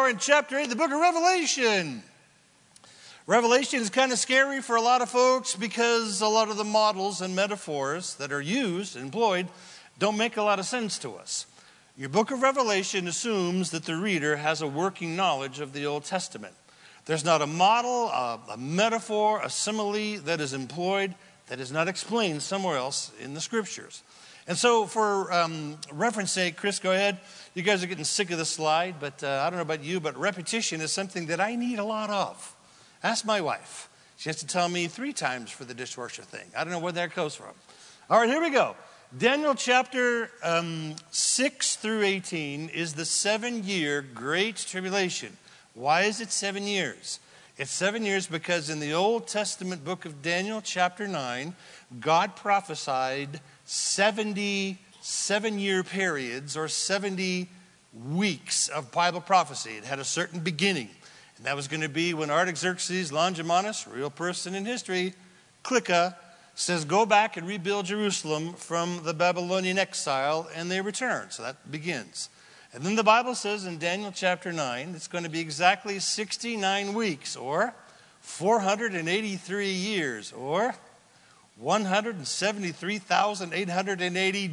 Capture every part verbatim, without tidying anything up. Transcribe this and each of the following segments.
are in chapter eight, the book of Revelation. Revelation is kind of scary for a lot of folks because a lot of the models and metaphors that are used and employed don't make a lot of sense to us. Your book of Revelation assumes that the reader has a working knowledge of the Old Testament. There's not a model, a, a metaphor, a simile that is employed that is not explained somewhere else in the Scriptures. And so for um, reference sake, Chris, go ahead. You guys are getting sick of the slide, but uh, I don't know about you, but repetition is something that I need a lot of. Ask my wife. She has to tell me three times for the dishwasher thing. I don't know where that goes from. All right, here we go. Daniel chapter um, six through eighteen is the seven-year Great Tribulation. Why is it seven years? It's seven years because in the Old Testament book of Daniel chapter nine, God prophesied seventy seven-year periods or seventy weeks of Bible prophecy. It had a certain beginning. And that was going to be when Artaxerxes Longimanus, real person in history, Clica, says, go back and rebuild Jerusalem from the Babylonian exile, and they return. So that begins. And then the Bible says in Daniel chapter nine, it's going to be exactly sixty-nine weeks, or four hundred eighty-three years, or one hundred seventy-three thousand eight hundred eighty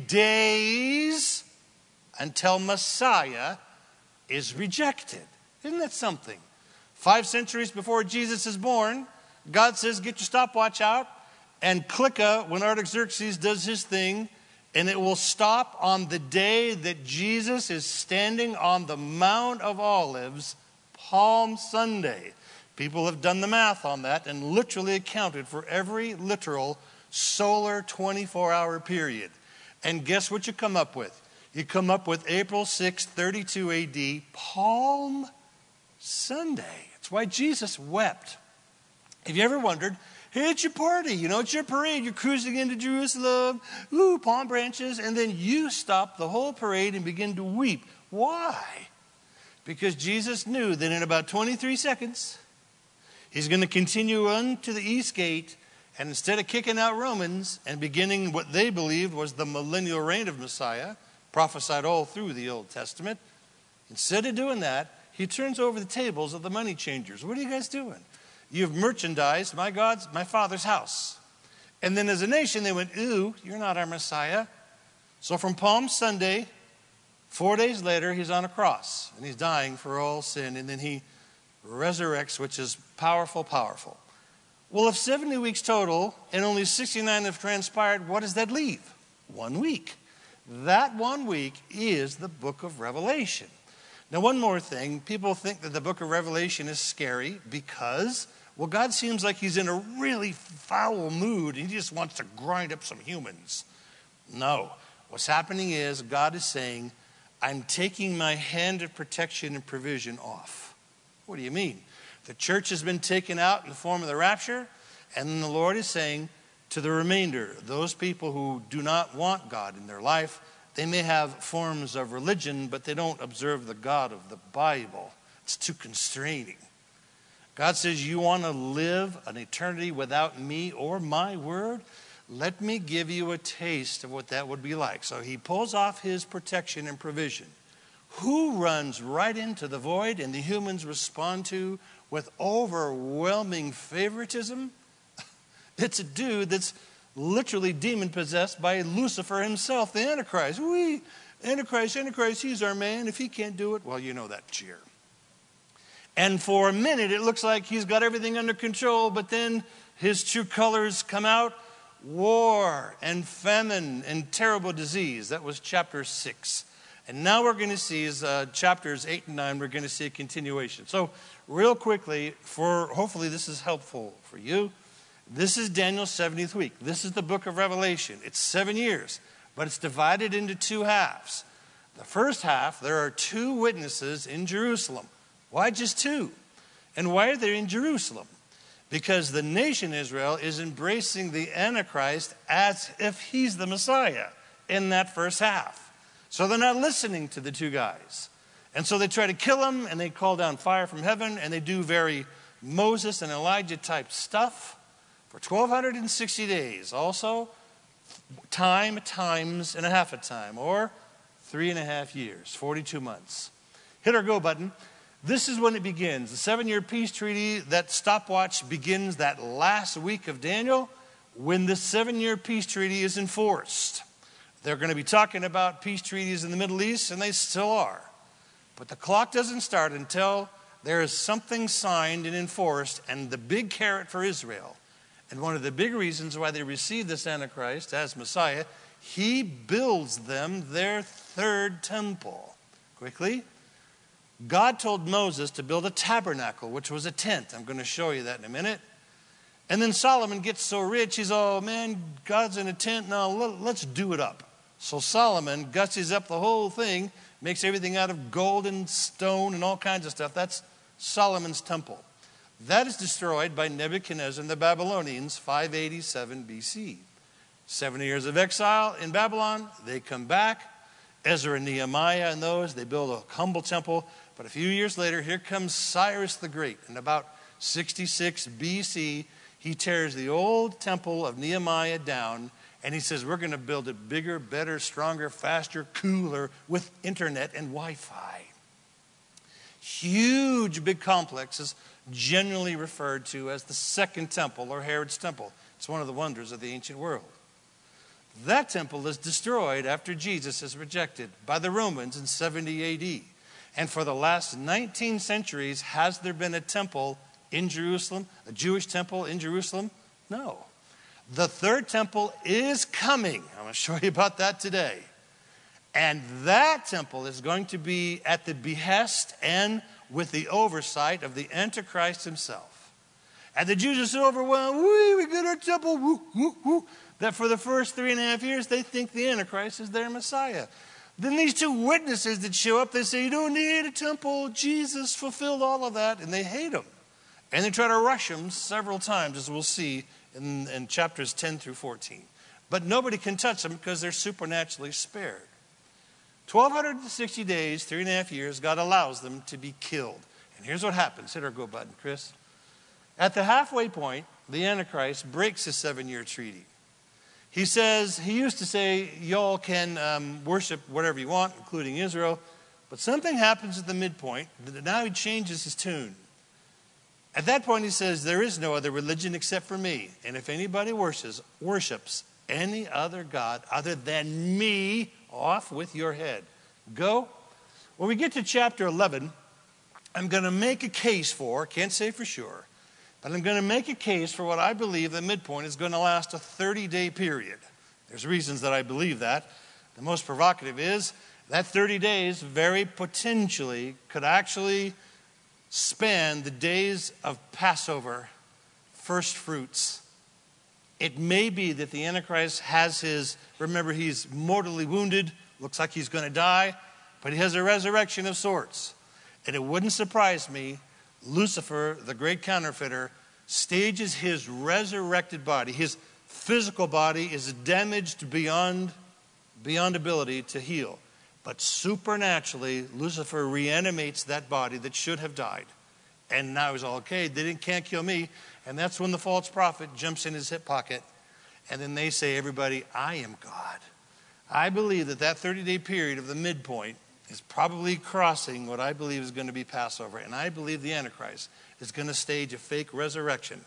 days until Messiah is rejected. Isn't that something? Five centuries before Jesus is born, God says, get your stopwatch out and Clica when Artaxerxes does his thing, and it will stop on the day that Jesus is standing on the Mount of Olives, Palm Sunday. People have done the math on that and literally accounted for every literal solar twenty-four hour period. And guess what you come up with? You come up with April sixth, thirty-two A D, Palm Sunday. That's why Jesus wept. Have you ever wondered, hey, it's your party, you know, it's your parade. You're cruising into Jerusalem, ooh, palm branches, and then you stop the whole parade and begin to weep. Why? Because Jesus knew that in about twenty-three seconds, he's going to continue on to the east gate, and instead of kicking out Romans and beginning what they believed was the millennial reign of Messiah, prophesied all through the Old Testament, instead of doing that, he turns over the tables of the money changers. What are you guys doing? You've merchandised my God's, my Father's house. And then as a nation, they went, ooh, you're not our Messiah. So from Palm Sunday, four days later, he's on a cross. And he's dying for all sin. And then he resurrects, which is powerful, powerful. Well, if seventy weeks total and only sixty-nine have transpired, what does that leave? One week. That one week is the book of Revelation. Now, one more thing. People think that the book of Revelation is scary because, well, God seems like he's in a really foul mood and he just wants to grind up some humans. No. What's happening is God is saying, I'm taking my hand of protection and provision off. What do you mean? The church has been taken out in the form of the rapture, and then the Lord is saying to the remainder, those people who do not want God in their life, they may have forms of religion, but they don't observe the God of the Bible. It's too constraining. God says, you want to live an eternity without me or my word? Let me give you a taste of what that would be like. So he pulls off his protection and provision. Who runs right into the void and the humans respond to with overwhelming favoritism? It's a dude that's literally demon-possessed by Lucifer himself, the Antichrist. We, Antichrist, Antichrist, he's our man. If he can't do it, well, you know that cheer. And for a minute, it looks like he's got everything under control, but then his true colors come out. War and famine and terrible disease. That was chapter six. And now we're going to see is uh, chapters eight and nine, we're going to see a continuation. So real quickly, for hopefully this is helpful for you. This is Daniel's seventieth week. This is the book of Revelation. It's seven years, but it's divided into two halves. The first half, there are two witnesses in Jerusalem. Why just two? And why are they in Jerusalem? Because the nation Israel is embracing the Antichrist as if he's the Messiah in that first half. So they're not listening to the two guys. And so they try to kill him, and they call down fire from heaven, and they do very Moses and Elijah type stuff for twelve sixty days. Also, time times and a half a time, or three and a half years, forty-two months. Hit our go button. This is when it begins. The seven-year peace treaty, that stopwatch begins that last week of Daniel when the seven-year peace treaty is enforced. They're going to be talking about peace treaties in the Middle East, and they still are. But the clock doesn't start until there is something signed and enforced, and the big carrot for Israel. And one of the big reasons why they receive this Antichrist as Messiah, he builds them their third temple. Quickly, God told Moses to build a tabernacle, which was a tent. I'm going to show you that in a minute. And then Solomon gets so rich, he's, oh man, God's in a tent, now let's do it up. So Solomon gusses up the whole thing, makes everything out of gold and stone and all kinds of stuff. That's Solomon's temple. That is destroyed by Nebuchadnezzar and the Babylonians, five eighty-seven B C. Seventy years of exile in Babylon, they come back. Ezra and Nehemiah and those, they build a humble temple. But a few years later, here comes Cyrus the Great. In about sixty-six B C, he tears the old temple of Nehemiah down, and he says, we're going to build it bigger, better, stronger, faster, cooler, with internet and Wi-Fi. Huge, big complexes, generally referred to as the Second Temple or Herod's Temple. It's one of the wonders of the ancient world. That temple is destroyed after Jesus is rejected by the Romans in seventy A D. And for the last nineteen centuries, has there been a temple in Jerusalem, a Jewish temple in Jerusalem? No. The third temple is coming. I'm going to show you about that today. And that temple is going to be at the behest and with the oversight of the Antichrist himself. And the Jews are so overwhelmed, woo, we got our temple, woo, woo, woo, that for the first three and a half years, they think the Antichrist is their Messiah. Then these two witnesses that show up, they say, you don't need a temple. Jesus fulfilled all of that. And they hate him. And they try to rush him several times, as we'll see in, in chapters ten through fourteen. But nobody can touch them because they're supernaturally spared. twelve sixty days, three and a half years, God allows them to be killed. And here's what happens. Hit our go button, Chris. At the halfway point, the Antichrist breaks his seven-year treaty. He says, he used to say, y'all can um, worship whatever you want, including Israel. But something happens at the midpoint. Now he changes his tune. At that point, he says, there is no other religion except for me. And if anybody worships, worships any other God other than me, off with your head. Go. When we get to chapter eleven, I'm going to make a case for, can't say for sure, but I'm going to make a case for what I believe the midpoint is going to last a thirty-day period. There's reasons that I believe that. The most provocative is that thirty days very potentially could actually span the days of Passover, first fruits. It may be that the Antichrist has his, remember he's mortally wounded, looks like he's going to die, but he has a resurrection of sorts. And it wouldn't surprise me, Lucifer, the great counterfeiter, stages his resurrected body. His physical body is damaged beyond, beyond ability to heal. But supernaturally, Lucifer reanimates that body that should have died. And now he's all, okay, they didn't, can't kill me. And that's when the false prophet jumps in his hip pocket. And then they say, everybody, I am God. I believe that that thirty-day period of the midpoint is probably crossing what I believe is going to be Passover. And I believe the Antichrist is going to stage a fake resurrection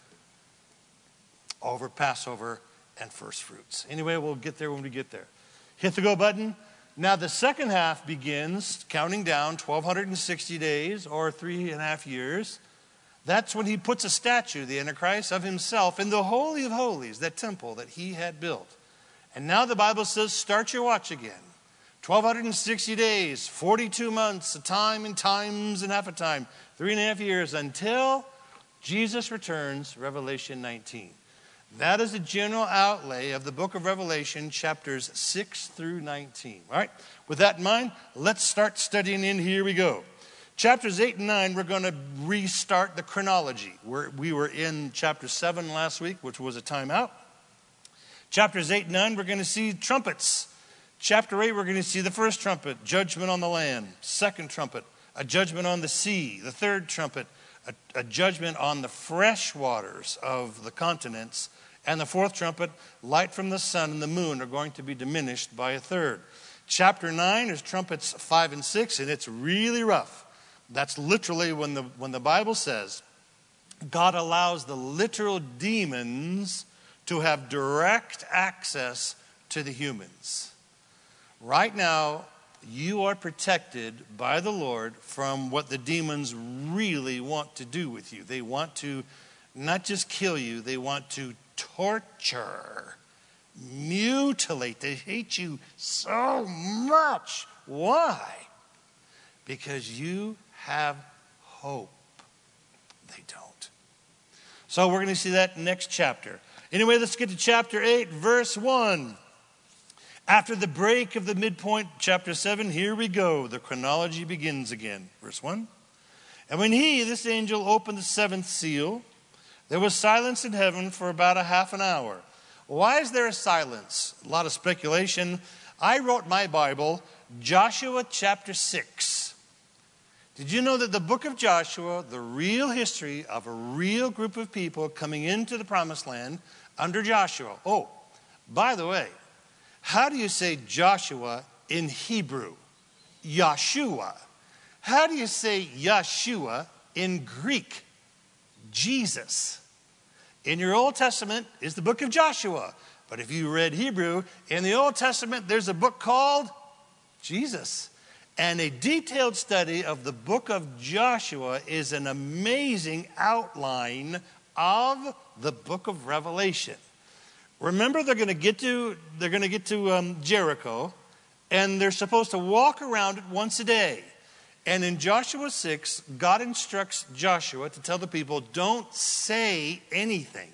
over Passover and first fruits. Anyway, we'll get there when we get there. Hit the go button. Now the second half begins counting down twelve sixty days or three and a half years. That's when he puts a statue, the Antichrist, of himself in the Holy of Holies, that temple that he had built. And now the Bible says, start your watch again. twelve sixty days, forty-two months, a time and times and half a time, three and a half years until Jesus returns, Revelation nineteen. That is the general outlay of the book of Revelation, chapters six through nineteen. All right, with that in mind, let's start studying in. Here we go. Chapters eight and nine, we're going to restart the chronology. We're, we were in chapter seven last week, which was a timeout. Chapters eight and nine, we're going to see trumpets. Chapter eight, we're going to see the first trumpet, judgment on the land. Second trumpet, a judgment on the sea. The third trumpet, a, a judgment on the fresh waters of the continents. And the fourth trumpet, light from the sun and the moon are going to be diminished by a third. Chapter nine is trumpets five and six, and it's really rough. That's literally when the, when the Bible says God allows the literal demons to have direct access to the humans. Right now, you are protected by the Lord from what the demons really want to do with you. They want to not just kill you, they want to torture, mutilate. They hate you so much. Why? Because you have hope. They don't. So we're going to see that next chapter. Anyway, let's get to chapter eight, verse one. After the break of the midpoint, chapter seven, here we go. The chronology begins again. Verse one. And when he, this angel, opened the seventh seal, there was silence in heaven for about a half an hour. Why is there a silence? A lot of speculation. I wrote my Bible, Joshua chapter six. Did you know that the book of Joshua, the real history of a real group of people coming into the promised land under Joshua? Oh, by the way, how do you say Joshua in Hebrew? Yeshua. How do you say Yeshua in Greek? Jesus. In your Old Testament is the book of Joshua. But if you read Hebrew, in the Old Testament there's a book called Jesus. And a detailed study of the book of Joshua is an amazing outline of the book of Revelation. Remember, they're going to get to they're going to get to um, Jericho, and they're supposed to walk around it once a day. And in Joshua six, God instructs Joshua to tell the people, don't say anything.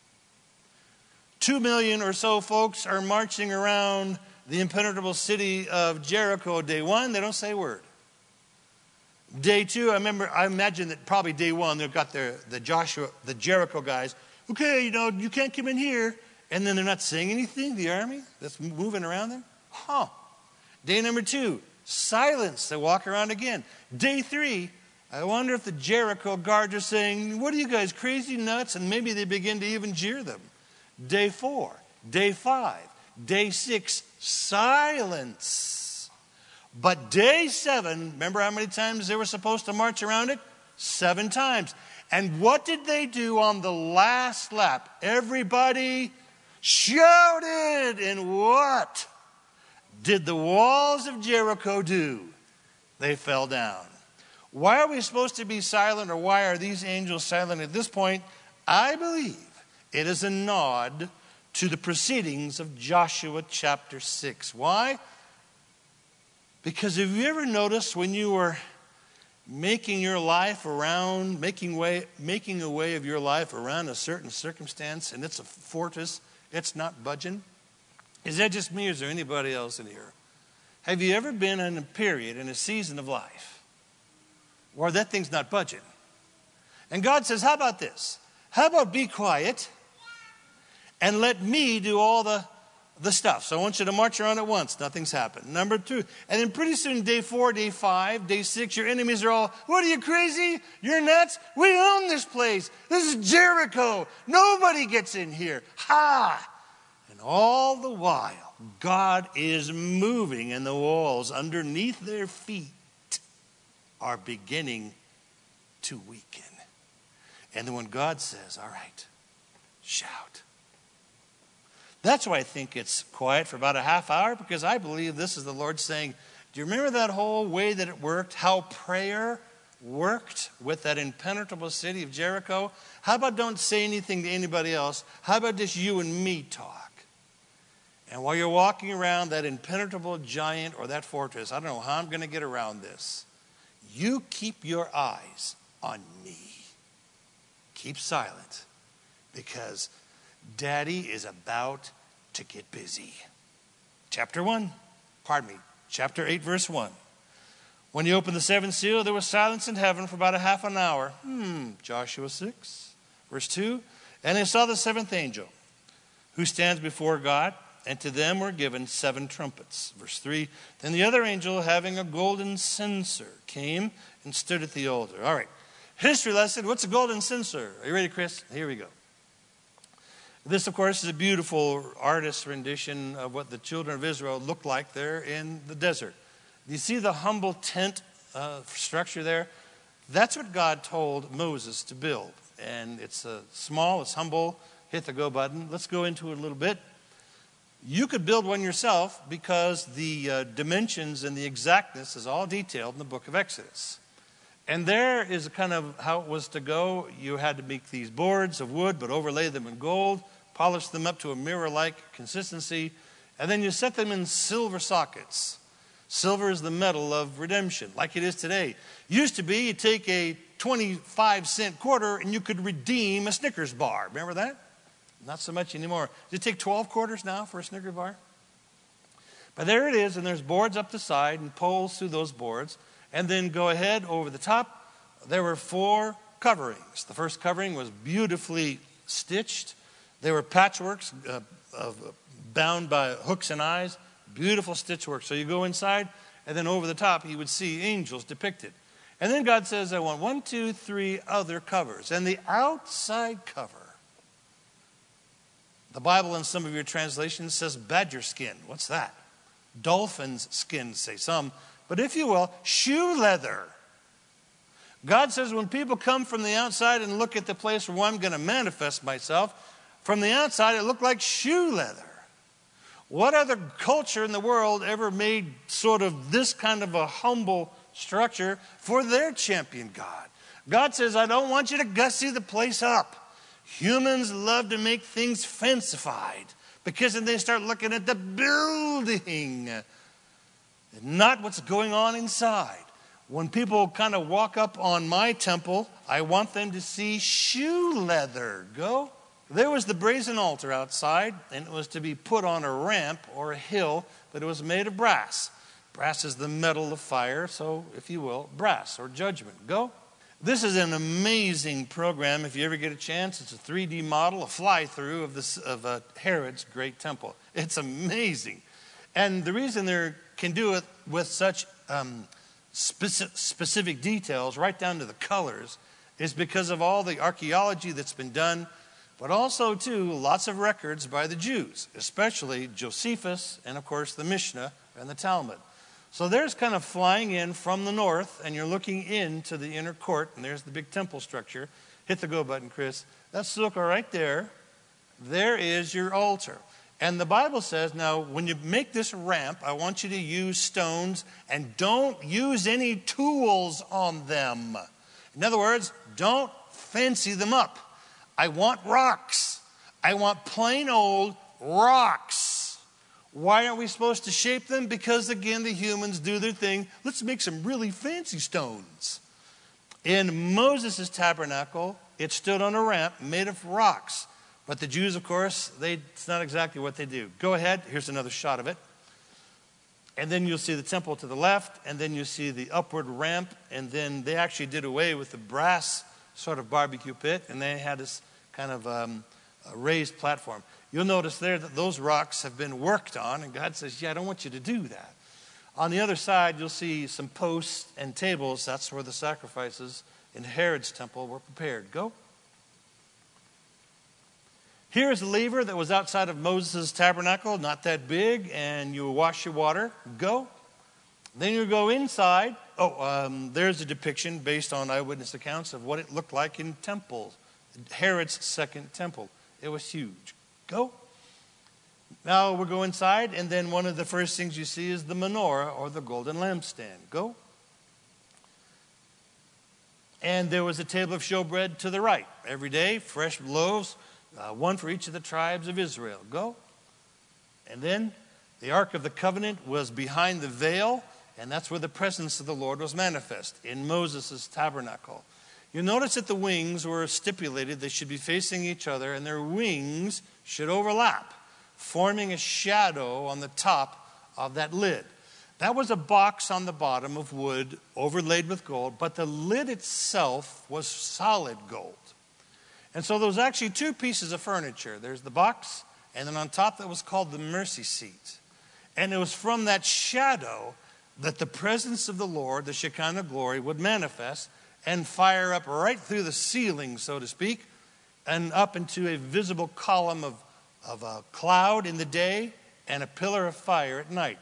Two million or so folks are marching around the impenetrable city of Jericho. Day one, they don't say a word. Day two, I remember, I imagine that probably day one, they've got their the Joshua, the Jericho guys. Okay, you know, you can't come in here. And then they're not saying anything, the army that's moving around them? Huh. Day number two, silence. They walk around again. Day three, I wonder if the Jericho guards are saying, what are you guys, crazy nuts? And maybe they begin to even jeer them. Day four, day five, day six, silence. But day seven, remember how many times they were supposed to march around it? Seven times. And what did they do on the last lap? Everybody shouted. And what did the walls of Jericho do? They fell down. Why are we supposed to be silent, or why are these angels silent at this point? I believe it is a nod to the proceedings of Joshua chapter six. Why? Because have you ever noticed when you were making your life around, making way, making a way of your life around a certain circumstance, and it's a fortress, it's not budging? Is that just me, or is there anybody else in here? Have you ever been in a period, in a season of life, where that thing's not budging? And God says, how about this? How about be quiet and let me do all the, the stuff. So I want you to march around at once. Nothing's happened. Number two. And then pretty soon, day four, day five, day six, your enemies are all, what, are you crazy? You're nuts? We own this place. This is Jericho. Nobody gets in here. Ha! And all the while, God is moving, and the walls underneath their feet are beginning to weaken. And then when God says, all right, shout. That's why I think it's quiet for about a half hour, because I believe this is the Lord saying, do you remember that whole way that it worked? How prayer worked with that impenetrable city of Jericho? How about don't say anything to anybody else? How about just you and me talk? And while you're walking around that impenetrable giant or that fortress, I don't know how I'm going to get around this. You keep your eyes on me. Keep silent, because Daddy is about to get busy. Chapter one, pardon me, chapter eight, verse one. When he opened the seventh seal, there was silence in heaven for about a half an hour. Hmm, Joshua six, verse two. And I saw the seventh angel, who stands before God, and to them were given seven trumpets. Verse three. Then the other angel, having a golden censer, came and stood at the altar. All right, history lesson. What's a golden censer? Are you ready, Chris? Here we go. This, of course, is a beautiful artist's rendition of what the children of Israel looked like there in the desert. You see the humble tent uh, structure there. That's what God told Moses to build. And it's uh, small, it's humble. Hit the go button. Let's go into it a little bit. You could build one yourself because the uh, dimensions and the exactness is all detailed in the book of Exodus. And there is kind of how it was to go. You had to make these boards of wood, but overlay them in gold, polish them up to a mirror-like consistency, and then you set them in silver sockets. Silver is the metal of redemption, like it is today. Used to be, you take a twenty-five cent quarter and you could redeem a Snickers bar. Remember that? Not so much anymore. Does it take twelve quarters now for a Snickers bar? But there it is, and there's boards up the side and poles through those boards. And then go ahead over the top. There were four coverings. The first covering was beautifully stitched. They were patchworks uh, of, uh, bound by hooks and eyes. Beautiful stitchwork. So you go inside, and then over the top, you would see angels depicted. And then God says, I want one, two, three other covers. And the outside cover, the Bible in some of your translations says badger skin. What's that? Dolphin's skin, say some. But if you will, shoe leather. God says when people come from the outside and look at the place where I'm going to manifest myself, from the outside it looked like shoe leather. What other culture in the world ever made sort of this kind of a humble structure for their champion God? God says, I don't want you to gussy the place up. Humans love to make things fancified because then they start looking at the building, not what's going on inside. When people kind of walk up on my temple, I want them to see shoe leather. Go. There was the brazen altar outside, and it was to be put on a ramp or a hill, but it was made of brass. Brass is the metal of fire, so if you will, brass or judgment. Go. This is an amazing program. If you ever get a chance, it's a three D model, a fly-through of, this, of uh, Herod's great temple. It's amazing. And the reason they can do it with such um, specific, specific details, right down to the colors, is because of all the archaeology that's been done, but also, too, lots of records by the Jews, especially Josephus and, of course, the Mishnah and the Talmud. So there's kind of flying in from the north, and you're looking into the inner court, and there's the big temple structure. Hit the go button, Chris. That's sukkah right there. There is your altar. And the Bible says, now, when you make this ramp, I want you to use stones, and don't use any tools on them. In other words, don't fancy them up. I want rocks. I want plain old rocks. Why aren't we supposed to shape them? Because, again, the humans do their thing. Let's make some really fancy stones. In Moses' tabernacle, it stood on a ramp made of rocks. But the Jews, of course, they, it's not exactly what they do. Go ahead. Here's another shot of it. And then you'll see the temple to the left, and then you see the upward ramp, and then they actually did away with the brass sort of barbecue pit, and they had this kind of um, a raised platform. You'll notice there that those rocks have been worked on, and God says, yeah, I don't want you to do that. On the other side, you'll see some posts and tables. That's where the sacrifices in Herod's temple were prepared. Go. Here's the laver that was outside of Moses' tabernacle, not that big, and you wash your water. Go. Then you go inside. Oh, um, there's a depiction based on eyewitness accounts of what it looked like in temples. Herod's second temple. It was huge. Go. Now we'll go inside, and then one of the first things you see is the menorah or the golden lampstand. Go. And there was a table of showbread to the right. Every day, fresh loaves, uh, one for each of the tribes of Israel. Go. And then the Ark of the Covenant was behind the veil, and that's where the presence of the Lord was manifest, in Moses' tabernacle. You notice that the wings were stipulated. They should be facing each other, and their wings should overlap, forming a shadow on the top of that lid. That was a box on the bottom of wood overlaid with gold, but the lid itself was solid gold. And so there was actually two pieces of furniture. There's the box, and then on top that was called the mercy seat. And it was from that shadow that the presence of the Lord, the Shekinah glory, would manifest and fire up right through the ceiling, so to speak, and up into a visible column of, of a cloud in the day and a pillar of fire at night.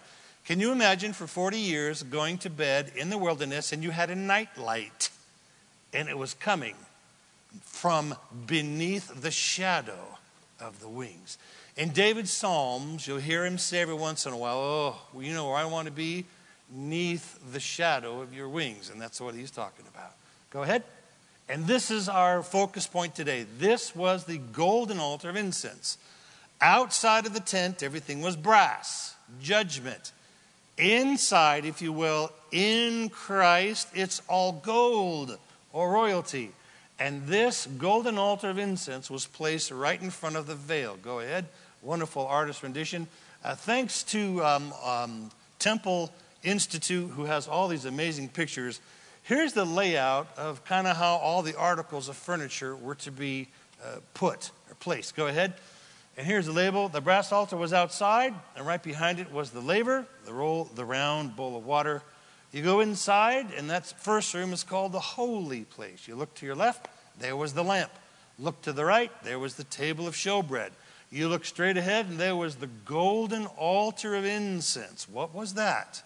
Can you imagine for forty years going to bed in the wilderness and you had a night light and it was coming from beneath the shadow of the wings? In David's Psalms, you'll hear him say every once in a while, oh, well, you know where I want to be? Neath the shadow of your wings. And that's what he's talking about. Go ahead. And this is our focus point today. This was the golden altar of incense. Outside of the tent, everything was brass, judgment. Inside, if you will, in Christ, it's all gold or royalty. And this golden altar of incense was placed right in front of the veil. Go ahead. Wonderful artist rendition. Uh, thanks to um, um, Temple Institute, who has all these amazing pictures. Here's the layout of kind of how all the articles of furniture were to be uh, put or placed. Go ahead. And here's the label. The brass altar was outside, and right behind it was the laver, the roll, the round bowl of water. You go inside, and that first room is called the holy place. You look to your left, there was the lamp. Look to the right, there was the table of showbread. You look straight ahead, and there was the golden altar of incense. What was that?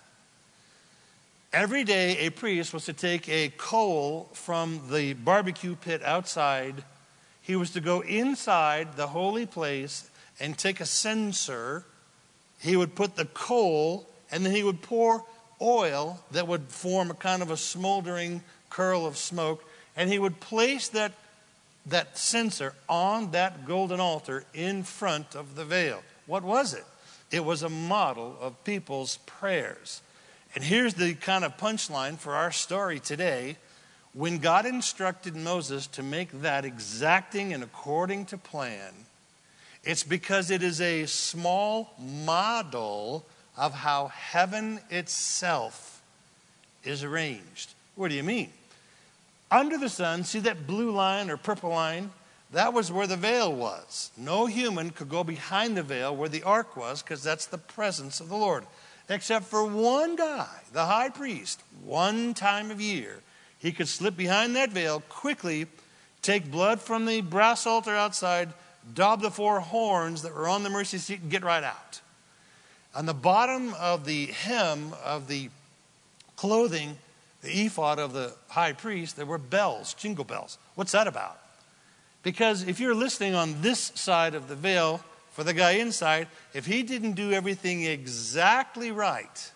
Every day, a priest was to take a coal from the barbecue pit outside. He was to go inside the holy place and take a censer. He would put the coal, and then he would pour oil that would form a kind of a smoldering curl of smoke. And he would place that, that censer on that golden altar in front of the veil. What was it? It was a model of people's prayers. And here's the kind of punchline for our story today. When God instructed Moses to make that exacting and according to plan, it's because it is a small model of how heaven itself is arranged. What do you mean? Under the sun, see that blue line or purple line? That was where the veil was. No human could go behind the veil where the ark was, because that's the presence of the Lord. Except for one guy, the high priest, one time of year. He could slip behind that veil, quickly take blood from the brass altar outside, daub the four horns that were on the mercy seat, and get right out. On the bottom of the hem of the clothing, the ephod of the high priest, there were bells, jingle bells. What's that about? Because if you're listening on this side of the veil, for the guy inside, if he didn't do everything exactly right,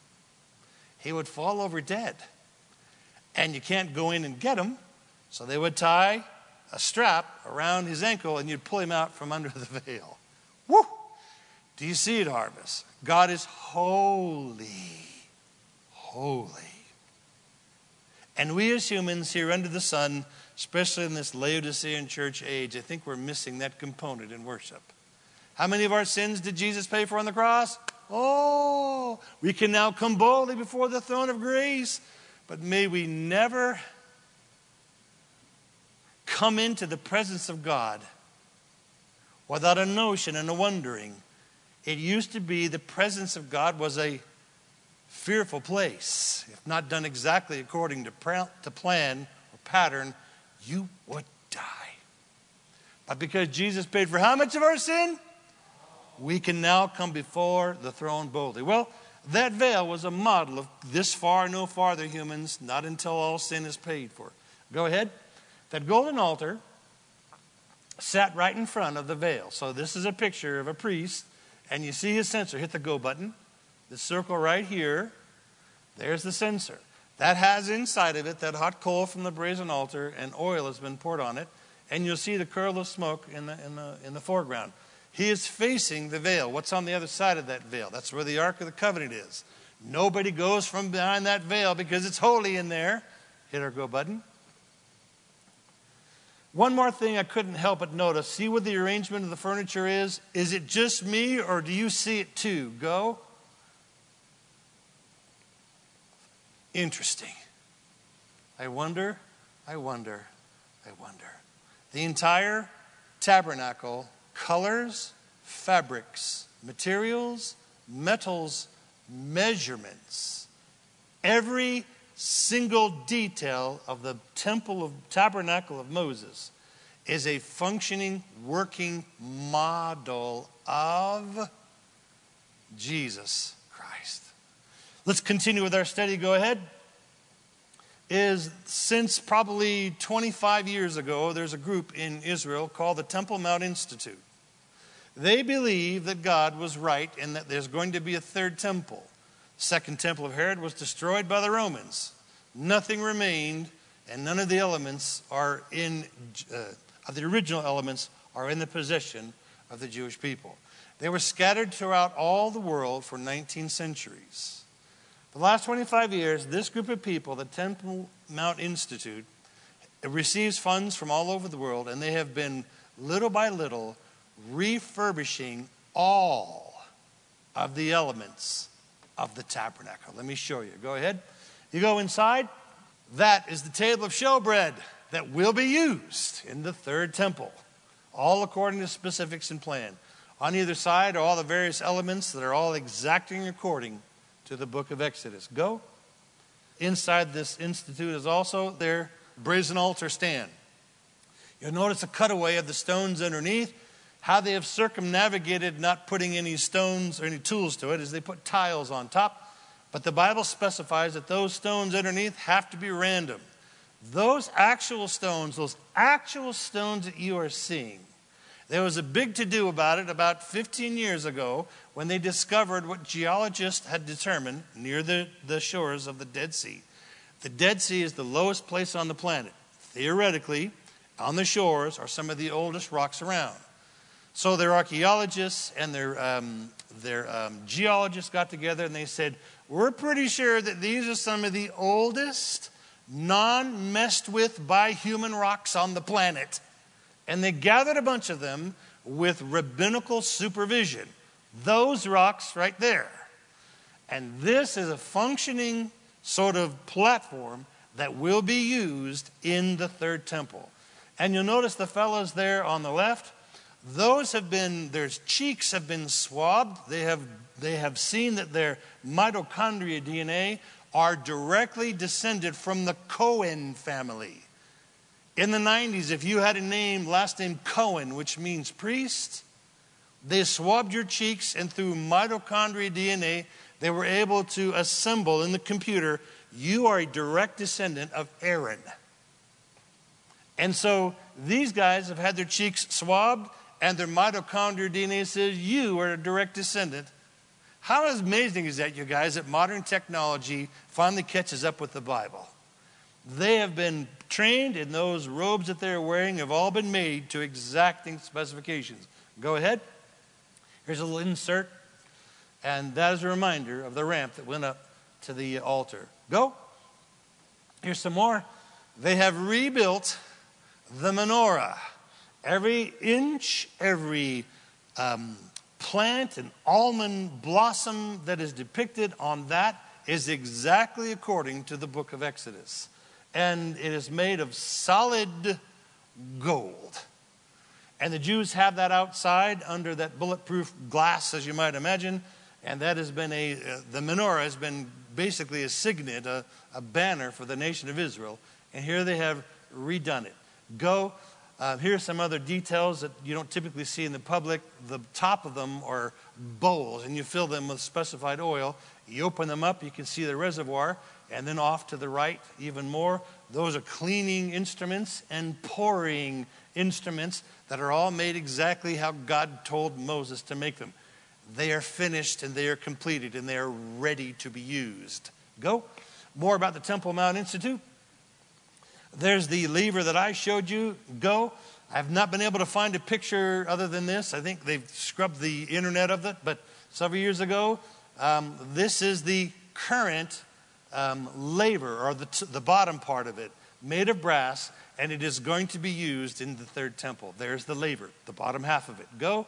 he would fall over dead. And you can't go in and get him. So they would tie a strap around his ankle and you'd pull him out from under the veil. Woo! Do you see it, Harvest? God is holy. Holy. And we as humans here under the sun, especially in this Laodicean church age, I think we're missing that component in worship. How many of our sins did Jesus pay for on the cross? Oh, we can now come boldly before the throne of grace. But may we never come into the presence of God without a notion and a wondering. It used to be the presence of God was a fearful place. If not done exactly according to plan or pattern, you would die. But because Jesus paid for how much of our sin? We can now come before the throne boldly. Well, that veil was a model of this far, no farther, humans, not until all sin is paid for. Go ahead. That golden altar sat right in front of the veil. So this is a picture of a priest, and you see his censer. Hit the go button. The circle right here, there's the censer. That has inside of it that hot coal from the brazen altar, and oil has been poured on it. And you'll see the curl of smoke in the, in the, in the foreground. He is facing the veil. What's on the other side of that veil? That's where the Ark of the Covenant is. Nobody goes from behind that veil because it's holy in there. Hit our go button. One more thing I couldn't help but notice. See what the arrangement of the furniture is? Is it just me or do you see it too? Go. Interesting. I wonder, I wonder, I wonder. The entire tabernacle, colors, fabrics, materials, metals, measurements, every single detail of the temple of tabernacle of Moses is a functioning, working model of Jesus Christ. Let's continue with our study. Go ahead. Is since probably twenty-five years ago, there's a group in Israel called the Temple Mount Institute. They believe that God was right and that there's going to be a third temple. The second temple of Herod was destroyed by the Romans. Nothing remained, and none of the elements are in, uh, of the original elements are in the possession of the Jewish people. They were scattered throughout all the world for nineteen centuries. For the last twenty-five years, this group of people, the Temple Mount Institute, receives funds from all over the world, and they have been, little by little, refurbishing all of the elements of the tabernacle. Let me show you. Go ahead. You go inside. That is the table of showbread that will be used in the third temple, all according to specifics and plan. On either side are all the various elements that are all exacting according to the book of Exodus. Go. Inside this institute is also their brazen altar stand. You'll notice a cutaway of the stones underneath. How they have circumnavigated not putting any stones or any tools to it is they put tiles on top. But the Bible specifies that those stones underneath have to be random. Those actual stones, those actual stones that you are seeing, there was a big to-do about it about fifteen years ago when they discovered what geologists had determined near the, the shores of the Dead Sea. The Dead Sea is the lowest place on the planet. Theoretically, on the shores are some of the oldest rocks around. So their archaeologists and their, um, their um, geologists got together and they said, we're pretty sure that these are some of the oldest, non-messed with by human rocks on the planet. And they gathered a bunch of them with rabbinical supervision. Those rocks right there. And this is a functioning sort of platform that will be used in the third temple. And you'll notice the fellows there on the left, those have been, their cheeks have been swabbed. They have, they have seen that their mitochondria D N A are directly descended from the Cohen family. In the nineties, if you had a name, last name Cohen, which means priest, they swabbed your cheeks, and through mitochondria D N A, they were able to assemble in the computer, you are a direct descendant of Aaron. And so these guys have had their cheeks swabbed, and their mitochondrial D N A says you are a direct descendant. How amazing is that, you guys, that modern technology finally catches up with the Bible? They have been trained, and those robes that they're wearing have all been made to exacting specifications. Go ahead. Here's a little insert, and that is a reminder of the ramp that went up to the altar. Go. Here's some more. They have rebuilt the menorah. Every inch, every um, plant and almond blossom that is depicted on that is exactly according to the book of Exodus. And it is made of solid gold. And the Jews have that outside under that bulletproof glass, as you might imagine. And that has been a, uh, the menorah has been basically a signet, a, a banner for the nation of Israel. And here they have redone it. Go. Uh, here are some other details that you don't typically see in the public. The top of them are bowls, and you fill them with specified oil. You open them up, you can see the reservoir. And then off to the right, even more, those are cleaning instruments and pouring instruments that are all made exactly how God told Moses to make them. They are finished and they are completed and they are ready to be used. Go. More about the Temple Mount Institute. There's the lever that I showed you. Go. I have not been able to find a picture other than this. I think they've scrubbed the internet of it, but several years ago, um, this is the current Um, laver, or the, t- the bottom part of it, made of brass, and it is going to be used in the third temple. There's the laver, the bottom half of it. Go.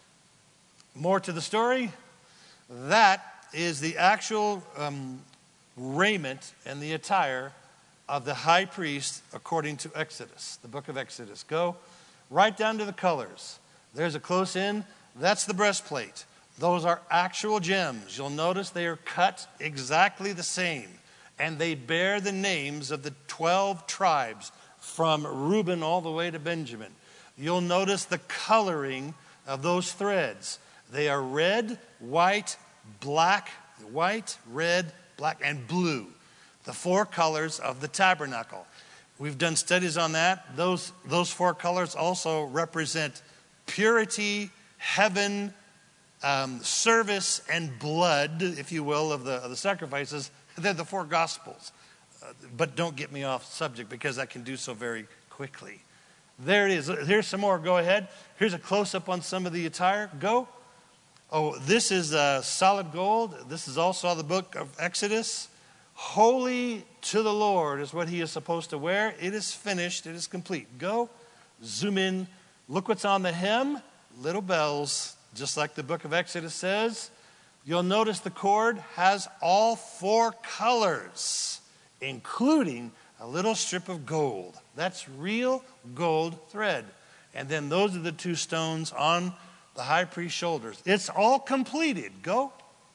More to the story. That is the actual um, raiment and the attire of the high priest according to Exodus, the book of Exodus. Go. Right down to the colors. There's a close in. That's the breastplate. Those are actual gems. You'll notice they are cut exactly the same. And they bear the names of the twelve tribes from Reuben all the way to Benjamin. You'll notice the coloring of those threads. They are red, white, black, white, red, black, and blue. The four colors of the tabernacle. We've done studies on that. Those, those four colors also represent purity, heaven, um, service, and blood, if you will, of the, of the sacrifices. They're the four gospels. Uh, but don't get me off subject because I can do so very quickly. There it is. Here's some more. Go ahead. Here's a close-up on some of the attire. Go. Oh, this is uh, solid gold. This is also the book of Exodus. Holy to the Lord is what he is supposed to wear. It is finished. It is complete. Go. Zoom in. Look what's on the hem. Little bells, just like the book of Exodus says. You'll notice the cord has all four colors, including a little strip of gold. That's real gold thread. And then those are the two stones on the high priest's shoulders. It's all completed. Go.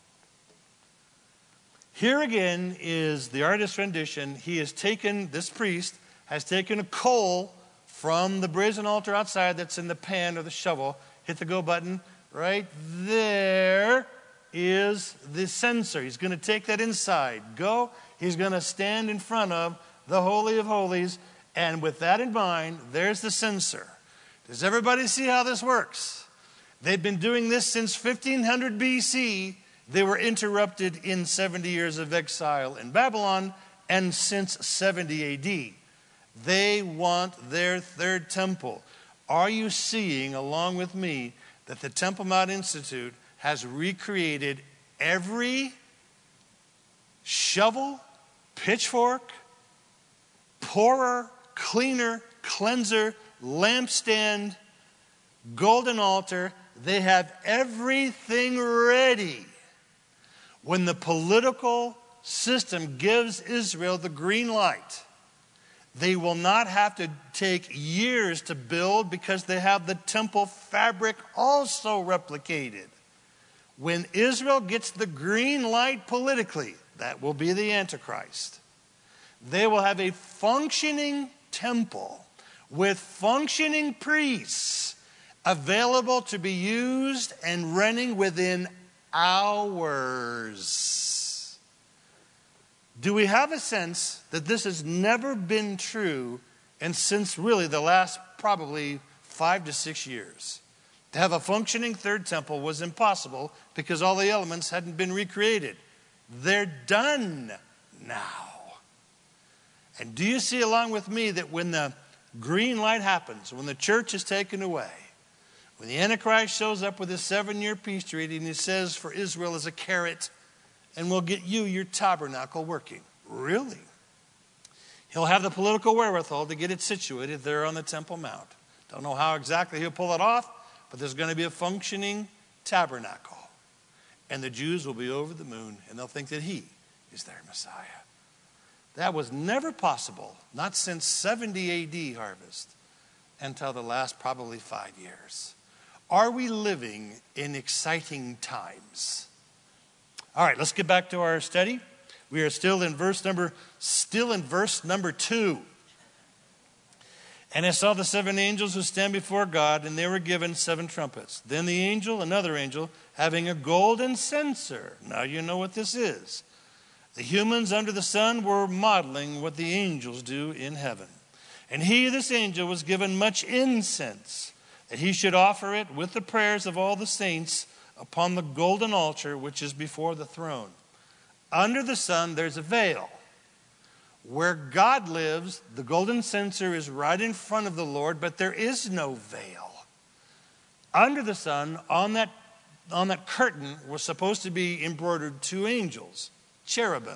Here again is the artist's rendition. He has taken, this priest has taken a coal from the brazen altar outside that's in the pan or the shovel. Hit the go button. Right there is the censer. He's going to take that inside. Go. He's going to stand in front of the Holy of Holies. And with that in mind, there's the censer. Does everybody see how this works? They've been doing this since fifteen hundred B C. They were interrupted in seventy years of exile in Babylon and since seventy A D. They want their third temple. Are you seeing, along with me, that the Temple Mount Institute has recreated every shovel, pitchfork, pourer, cleaner, cleanser, lampstand, golden altar? They have everything ready. When the political system gives Israel the green light, they will not have to take years to build because they have the temple fabric also replicated. When Israel gets the green light politically, that will be the Antichrist. They will have a functioning temple with functioning priests available to be used and running within hours. Do we have a sense that this has never been true and since really the last probably five to six years? To have a functioning third temple was impossible because all the elements hadn't been recreated. They're done now. And do you see along with me that when the green light happens, when the church is taken away, when the Antichrist shows up with his seven-year peace treaty and he says for Israel is a carrot and we'll get you your tabernacle working. Really? He'll have the political wherewithal to get it situated there on the Temple Mount. Don't know how exactly he'll pull it off, but there's going to be a functioning tabernacle. And the Jews will be over the moon and they'll think that he is their Messiah. That was never possible, not since seventy A D harvest, until the last probably five years. Are we living in exciting times? All right, let's get back to our study. We are still in verse number, still in verse number two. And I saw the seven angels who stand before God, and they were given seven trumpets. Then the angel, another angel, having a golden censer. Now you know what this is. The humans under the sun were modeling what the angels do in heaven. And he, this angel, was given much incense, that he should offer it with the prayers of all the saints upon the golden altar which is before the throne. Under the sun there's a veil. Where God lives, the golden censer is right in front of the Lord, but there is no veil. Under the sun, on that, on that curtain, was supposed to be embroidered two angels, cherubim.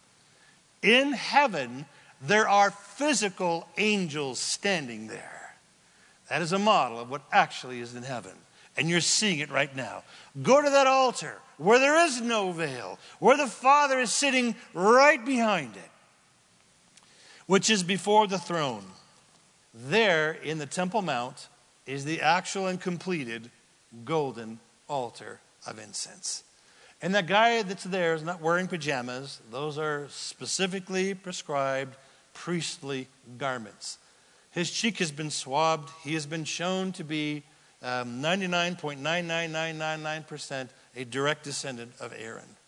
In heaven, there are physical angels standing there. That is a model of what actually is in heaven. And you're seeing it right now. Go to that altar where there is no veil, where the Father is sitting right behind it, which is before the throne. There in the Temple Mount is the actual and completed golden altar of incense. And that guy that's there is not wearing pajamas. Those are specifically prescribed priestly garments. His cheek has been swabbed. He has been shown to be um, ninety-nine point nine nine nine nine nine percent a direct descendant of Aaron.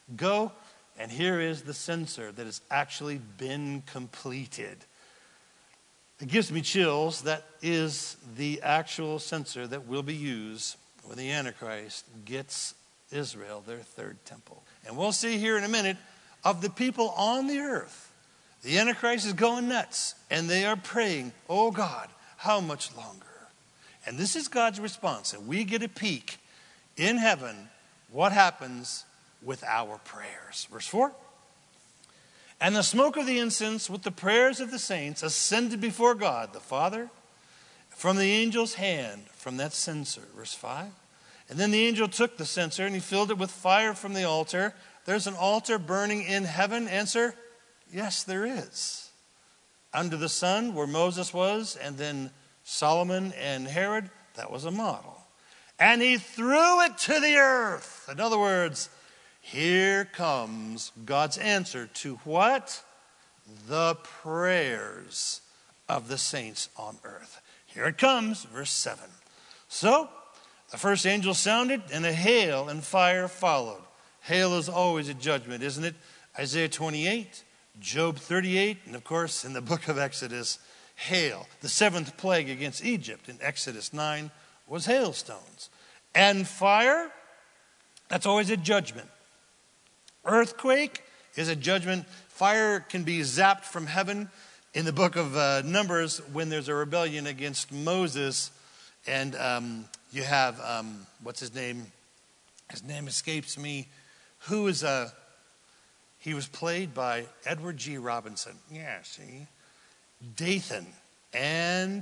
Go, and here is the censer that has actually been completed. It gives me chills. That is the actual censer that will be used when the Antichrist gets Israel their third temple. And we'll see here in a minute, of the people on the earth, the Antichrist is going nuts, and they are praying, oh God, how much longer? And this is God's response. And we get a peek in heaven what happens with our prayers. Verse four. And the smoke of the incense with the prayers of the saints ascended before God the Father from the angel's hand from that censer. Verse five. And then the angel took the censer and he filled it with fire from the altar. There's an altar burning in heaven. Answer, yes, there is. Under the sun where Moses was, and then Solomon and Herod, that was a model. And he threw it to the earth. In other words, here comes God's answer to what? The prayers of the saints on earth. Here it comes, verse seven. So the first angel sounded, and a hail and fire followed. Hail is always a judgment, isn't it? Isaiah twenty-eight, Job thirty-eight, and of course in the book of Exodus, hail. The seventh plague against Egypt in Exodus nine was hailstones. And fire, that's always a judgment. Earthquake is a judgment. Fire can be zapped from heaven. In the book of uh, Numbers, when there's a rebellion against Moses, and um, you have, um, what's his name? His name escapes me. Who is a, he was played by Edward G. Robinson. Yeah, see? Dathan. And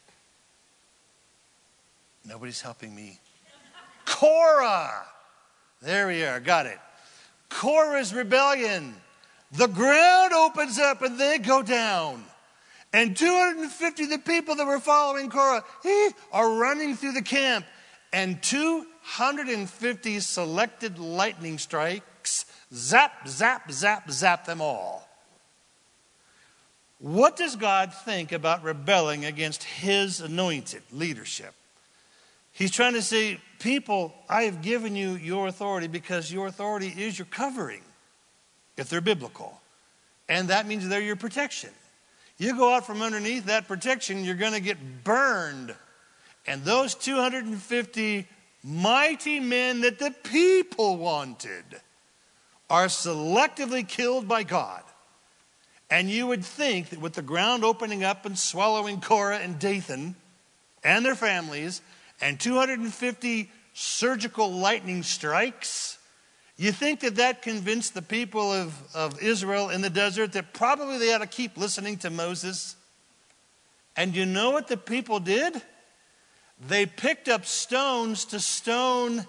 nobody's helping me. Korah. There we are, got it. Korah's rebellion. The ground opens up and they go down. And two hundred fifty of the people that were following Korah eh, are running through the camp. And two hundred fifty selected lightning strikes zap, zap, zap, zap them all. What does God think about rebelling against his anointed leadership? He's trying to say, people, I have given you your authority because your authority is your covering, if they're biblical. And that means they're your protection. You go out from underneath that protection, you're going to get burned. And those two hundred fifty mighty men that the people wanted are selectively killed by God. And you would think that with the ground opening up and swallowing Korah and Dathan and their families, and two hundred fifty surgical lightning strikes, you think that that convinced the people of, of Israel in the desert that probably they ought to keep listening to Moses? And you know what the people did? They picked up stones to stone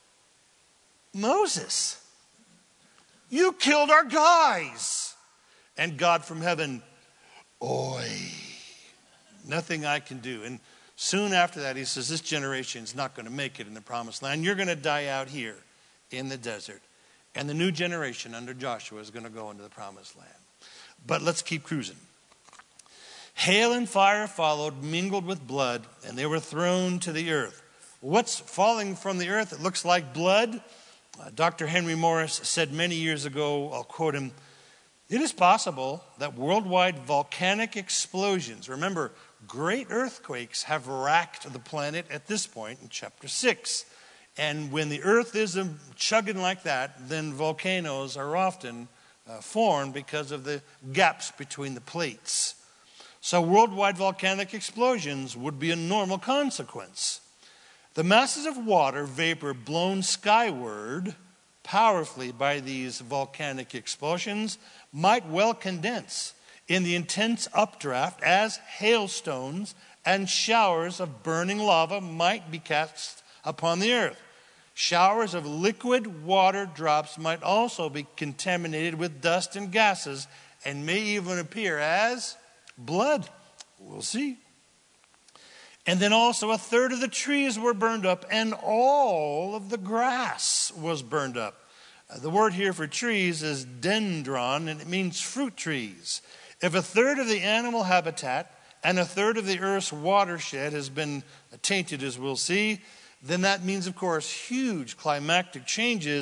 Moses. You killed our guys. And God from heaven, oi, nothing I can do. And soon after that, he says, this generation is not going to make it in the promised land. You're going to die out here in the desert. And the new generation under Joshua is going to go into the promised land. But let's keep cruising. Hail and fire followed, mingled with blood, and they were thrown to the earth. What's falling from the earth? It looks like blood. Uh, Doctor Henry Morris said many years ago, I'll quote him, it is possible that worldwide volcanic explosions, remember, great earthquakes have racked the planet at this point in chapter six. And when the earth is chugging like that, then volcanoes are often uh, formed because of the gaps between the plates. So worldwide volcanic explosions would be a normal consequence. The masses of water vapor blown skyward powerfully by these volcanic explosions might well condense in the intense updraft as hailstones and showers of burning lava might be cast upon the earth. Showers of liquid water drops might also be contaminated with dust and gases and may even appear as blood. We'll see. And then also a third of the trees were burned up and all of the grass was burned up. Uh, the word here for trees is dendron, and it means fruit trees. If a third of the animal habitat and a third of the earth's watershed has been tainted, as we'll see, then that means, of course, huge climactic changes.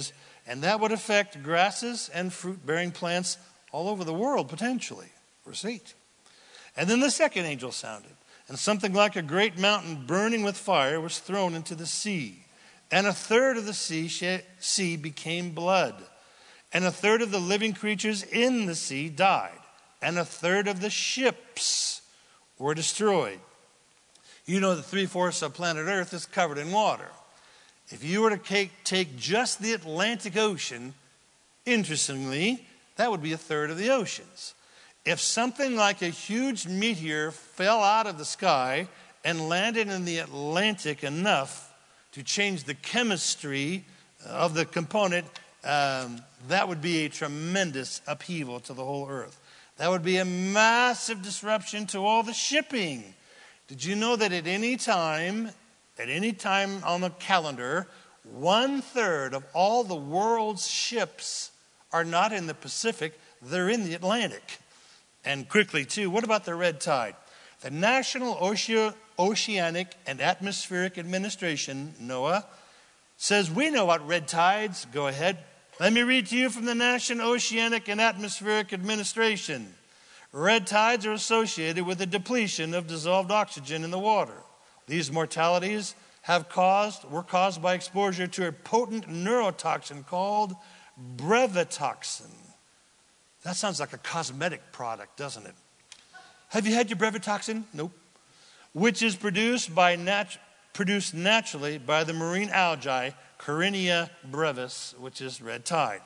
And that would affect grasses and fruit-bearing plants all over the world, potentially. Verse eight. And then the second angel sounded, and something like a great mountain burning with fire was thrown into the sea. And a third of the sea, sea became blood. And a third of the living creatures in the sea died. And a third of the ships were destroyed. You know that three-fourths of planet Earth is covered in water. If you were to take, take just the Atlantic Ocean, interestingly, that would be a third of the oceans. If something like a huge meteor fell out of the sky and landed in the Atlantic enough to change the chemistry of the component, um, that would be a tremendous upheaval to the whole earth. That would be a massive disruption to all the shipping. Did you know that at any time, at any time on the calendar, one third of all the world's ships are not in the Pacific, they're in the Atlantic. And quickly too, what about the red tide? The National Oce- Oceanic and Atmospheric Administration, NOAA, says we know what red tides. Go ahead. Let me read to you from the National Oceanic and Atmospheric Administration. Red tides are associated with the depletion of dissolved oxygen in the water. These mortalities have caused, were caused by exposure to a potent neurotoxin called brevetoxin. That sounds like a cosmetic product, doesn't it? Have you had your brevetoxin? Nope. Which is produced by nat- produced naturally by the marine algae Karenia brevis, which is red tide.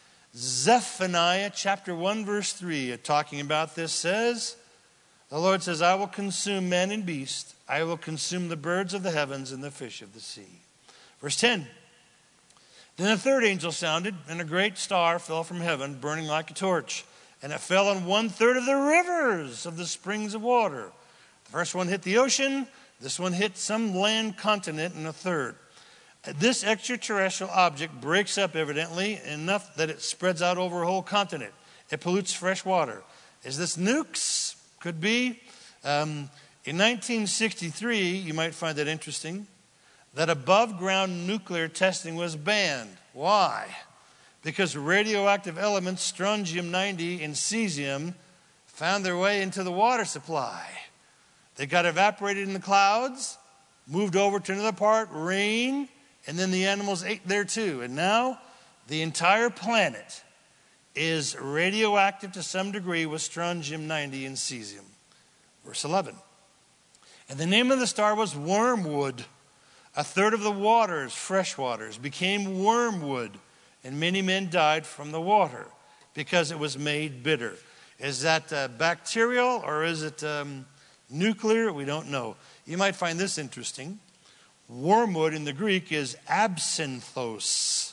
Zephaniah chapter one verse three, talking about this, says, the Lord says, I will consume man and beast. I will consume the birds of the heavens and the fish of the sea. Verse ten. Then a third angel sounded, and a great star fell from heaven, burning like a torch. And it fell on one third of the rivers of the springs of water. The first one hit the ocean. This one hit some land continent, and a third. This extraterrestrial object breaks up, evidently, enough that it spreads out over a whole continent. It pollutes fresh water. Is this nukes? Could be. Um, in nineteen sixty-three, you might find that interesting, that above-ground nuclear testing was banned. Why? Because radioactive elements, strontium ninety and cesium, found their way into the water supply. They got evaporated in the clouds, moved over to another part, rain, and then the animals ate there too. And now the entire planet is radioactive to some degree with strontium ninety and cesium. Verse eleven. And the name of the star was Wormwood. A third of the waters, fresh waters, became wormwood, and many men died from the water because it was made bitter. Is that uh, bacterial or is it um, nuclear? We don't know. You might find this interesting. Wormwood in the Greek is absinthos,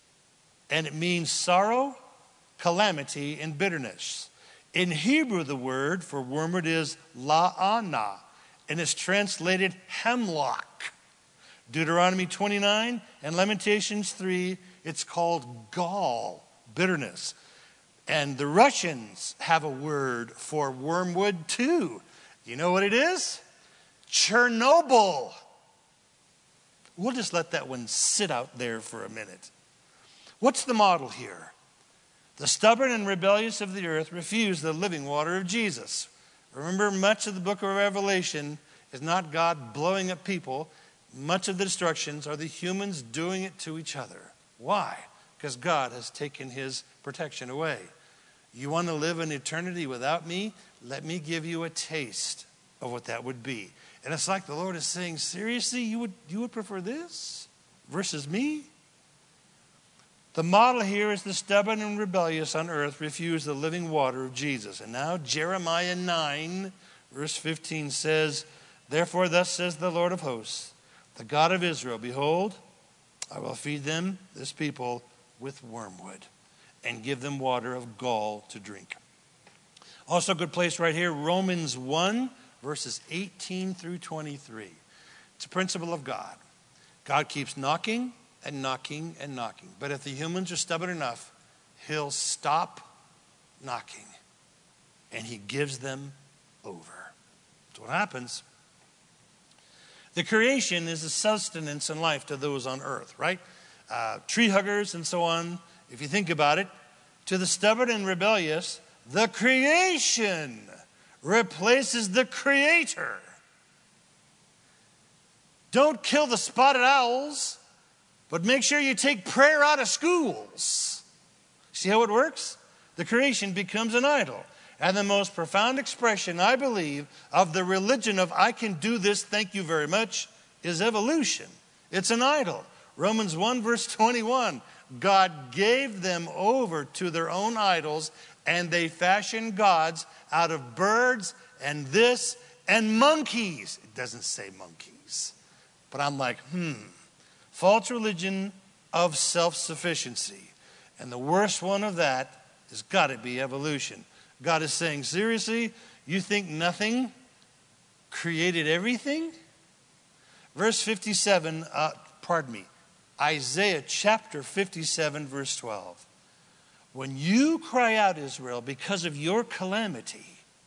and it means sorrow, calamity, and bitterness. In Hebrew, the word for wormwood is la'ana, and it's translated hemlock. Deuteronomy twenty-nine and Lamentations three, it's called gall, bitterness. And the Russians have a word for wormwood too. You know what it is? Chernobyl. We'll just let that one sit out there for a minute. What's the model here? The stubborn and rebellious of the earth refuse the living water of Jesus. Remember, much of the book of Revelation is not God blowing up people. Much of the destructions are the humans doing it to each other. Why? Because God has taken his protection away. You want to live in eternity without me? Let me give you a taste of what that would be. And it's like the Lord is saying, seriously, you would, you would prefer this versus me? The model here is the stubborn and rebellious on earth refuse the living water of Jesus. And now Jeremiah nine, verse fifteen says, therefore thus says the Lord of hosts, the God of Israel, behold, I will feed them, this people, with wormwood and give them water of gall to drink. Also a good place right here, Romans one, verses eighteen through twenty-three. It's a principle of God. God keeps knocking and knocking and knocking. But if the humans are stubborn enough, he'll stop knocking and he gives them over. That's what happens. The creation is a sustenance and life to those on earth, right? uh, tree huggers and so on, if you think about it, to the stubborn and rebellious, the creation replaces the creator. Don't kill the spotted owls, but make sure you take prayer out of schools. See how it works? The creation becomes an idol. And the most profound expression, I believe, of the religion of I can do this, thank you very much, is evolution. It's an idol. Romans one verse twenty-one, God gave them over to their own idols, and they fashioned gods out of birds and this and monkeys. It doesn't say monkeys. But I'm like, hmm, false religion of self-sufficiency. And the worst one of that has got to be evolution. God is saying, seriously, you think nothing created everything? Verse fifty-seven, uh, pardon me, Isaiah chapter fifty-seven, verse twelve. When you cry out, Israel, because of your calamity,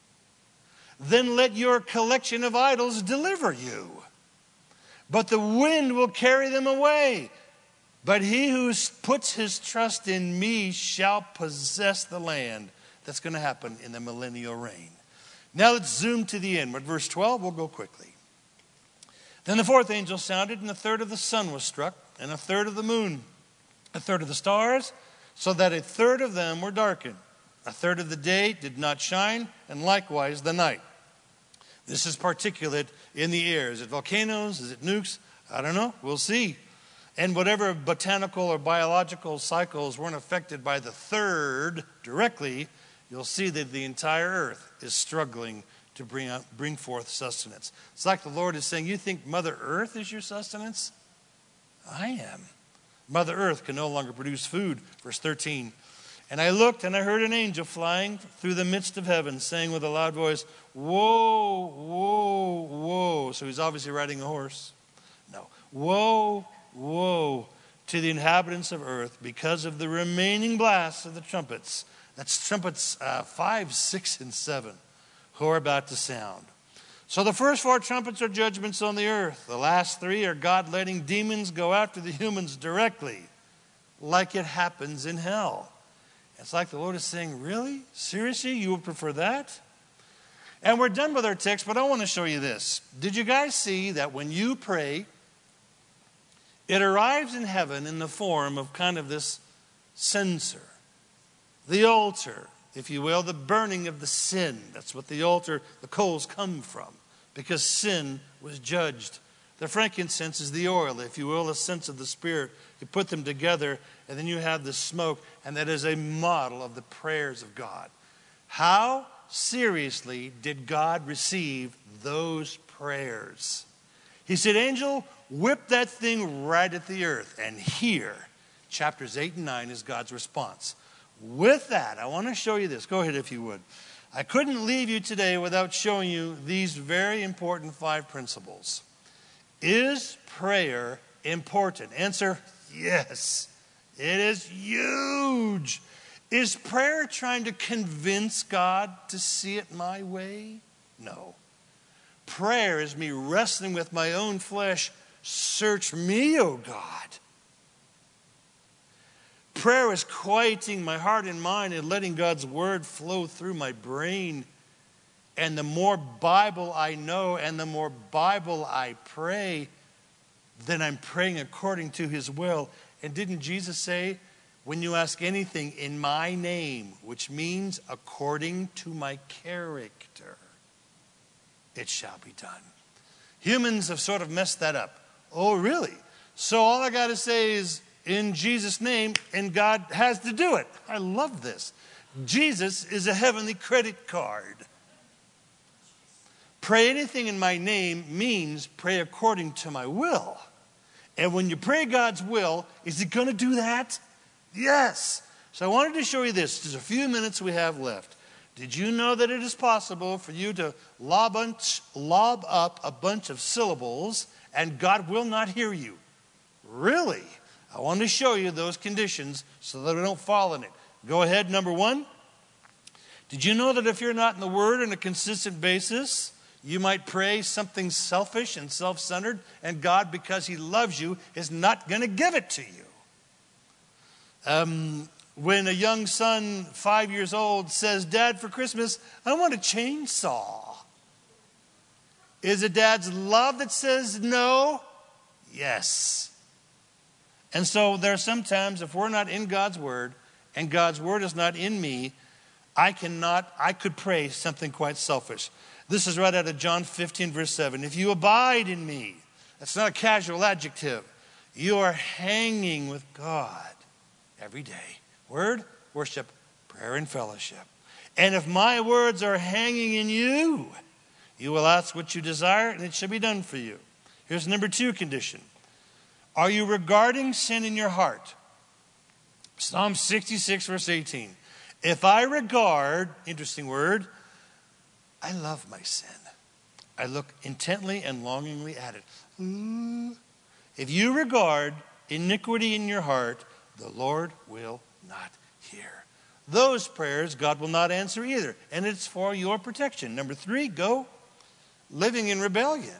then let your collection of idols deliver you. But the wind will carry them away. But he who puts his trust in me shall possess the land. That's going to happen in the millennial reign. Now let's zoom to the end. But verse twelve, we'll go quickly. Then the fourth angel sounded, and a third of the sun was struck, and a third of the moon, a third of the stars, so that a third of them were darkened. A third of the day did not shine, and likewise the night. This is particulate in the air. Is it volcanoes? Is it nukes? I don't know. We'll see. And whatever botanical or biological cycles weren't affected by the third directly, you'll see that the entire earth is struggling to bring out, bring forth sustenance. It's like the Lord is saying, you think Mother Earth is your sustenance? I am. Mother Earth can no longer produce food. Verse thirteen. And I looked, and I heard an angel flying through the midst of heaven, saying with a loud voice, woe, woe, woe. So he's obviously riding a horse. No. Woe, woe to the inhabitants of earth because of the remaining blasts of the trumpets. That's trumpets uh, five, six, and seven, who are about to sound. So the first four trumpets are judgments on the earth. The last three are God letting demons go after the humans directly, like it happens in hell. It's like the Lord is saying, really? Seriously? You would prefer that? And we're done with our text, but I want to show you this. Did you guys see that when you pray, it arrives in heaven in the form of kind of this censer, the altar, if you will, the burning of the sin. That's what the altar, the coals come from, because sin was judged. The frankincense is the oil, if you will, the sense of the Spirit. You put them together, and then you have the smoke, and that is a model of the prayers of God. How seriously did God receive those prayers? He said, angel, whip that thing right at the earth. And here, chapters eight and nine is God's response. With that, I want to show you this. Go ahead if you would. I couldn't leave you today without showing you these very important five principles. Is prayer important? Answer, yes. It is huge. Is prayer trying to convince God to see it my way? No. Prayer is me wrestling with my own flesh. Search me, O God. Prayer is quieting my heart and mind and letting God's word flow through my brain. And the more Bible I know and the more Bible I pray, then I'm praying according to his will. And didn't Jesus say, when you ask anything in my name, which means according to my character, it shall be done. Humans have sort of messed that up. Oh, really? So all I got to say is in Jesus' name, and God has to do it. I love this. Jesus is a heavenly credit card. Pray anything in my name means pray according to my will. And when you pray God's will, is he going to do that? Yes. So I wanted to show you this. There's a few minutes we have left. Did you know that it is possible for you to lob, lob up a bunch of syllables and God will not hear you? Really? I want to show you those conditions so that we don't fall in it. Go ahead, number one. Did you know that if you're not in the Word on a consistent basis, you might pray something selfish and self-centered, and God, because he loves you, is not going to give it to you? Um, when a young son, five years old, says, Dad, for Christmas, I want a chainsaw. Is it Dad's love that says no? Yes. And so there are sometimes, if we're not in God's Word, and God's Word is not in me, I cannot, I could pray something quite selfish. This is right out of John fifteen, verse seven. If you abide in me, that's not a casual adjective. You are hanging with God every day. Word, worship, prayer, and fellowship. And if my words are hanging in you, you will ask what you desire, and it shall be done for you. Here's number two condition. Are you regarding sin in your heart? Psalm sixty-six, verse eighteen. If I regard, interesting word, I love my sin. I look intently and longingly at it. Ooh. If you regard iniquity in your heart, the Lord will not hear. Those prayers God will not answer either. And it's for your protection. Number three, go living in rebellion.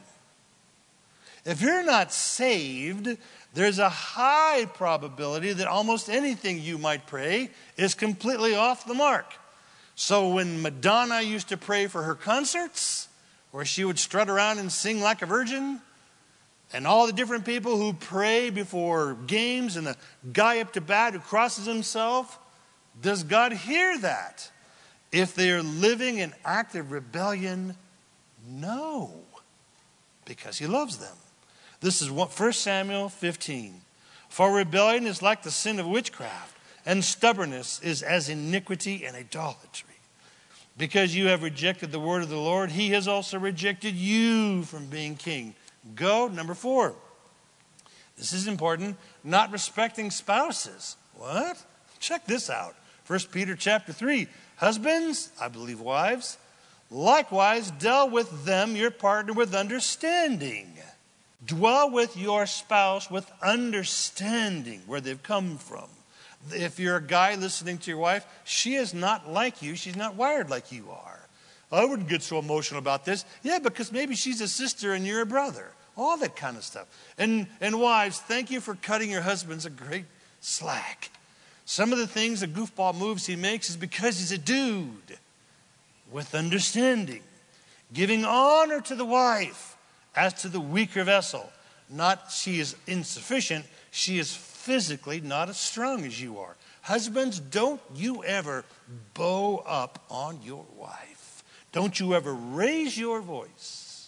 If you're not saved, there's a high probability that almost anything you might pray is completely off the mark. So when Madonna used to pray for her concerts, where she would strut around and sing like a virgin, and all the different people who pray before games, and the guy up to bat who crosses himself, does God hear that? If they are living in active rebellion, no, because he loves them. This is First Samuel fifteen. For rebellion is like the sin of witchcraft, and stubbornness is as iniquity and idolatry. Because you have rejected the word of the Lord, he has also rejected you from being king. Go, number four. This is important. Not respecting spouses. What? Check this out. First Peter chapter three. Husbands, I believe wives, likewise deal with them, your partner, with understanding. Dwell with your spouse with understanding where they've come from. If you're a guy listening to your wife, she is not like you. She's not wired like you are. I wouldn't get so emotional about this. Yeah, because maybe she's a sister and you're a brother. All that kind of stuff. And, and wives, thank you for cutting your husbands a great slack. Some of the things, the goofball moves he makes is because he's a dude with understanding. Giving honor to the wife as to the weaker vessel. Not she is insufficient, she is physically not as strong as you are. Husbands, don't you ever bow up on your wife. Don't you ever raise your voice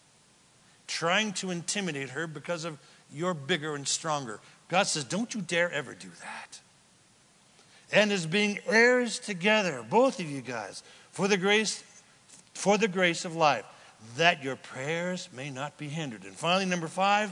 trying to intimidate her because of you're bigger and stronger. God says, don't you dare ever do that. And as being heirs together, both of you guys, for the grace, for the grace of life, that your prayers may not be hindered. And finally, number five,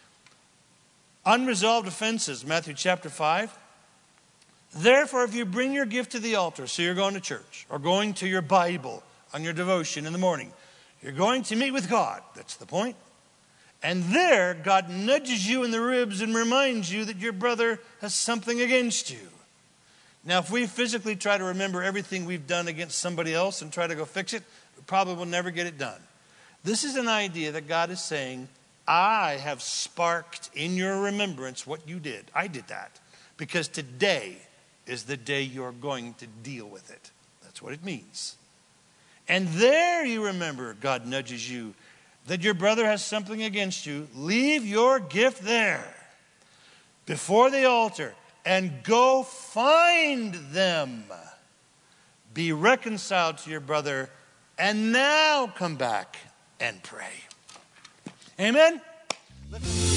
unresolved offenses, Matthew chapter five. Therefore, if you bring your gift to the altar, so you're going to church, or going to your Bible on your devotion in the morning, you're going to meet with God. That's the point. And there, God nudges you in the ribs and reminds you that your brother has something against you. Now, if we physically try to remember everything we've done against somebody else and try to go fix it, we probably will never get it done. This is an idea that God is saying, I have sparked in your remembrance what you did. I did that. Because today is the day you're going to deal with it. That's what it means. And there you remember, God nudges you, that your brother has something against you. Leave your gift there before the altar and go find them. Be reconciled to your brother and now come back and pray. Amen?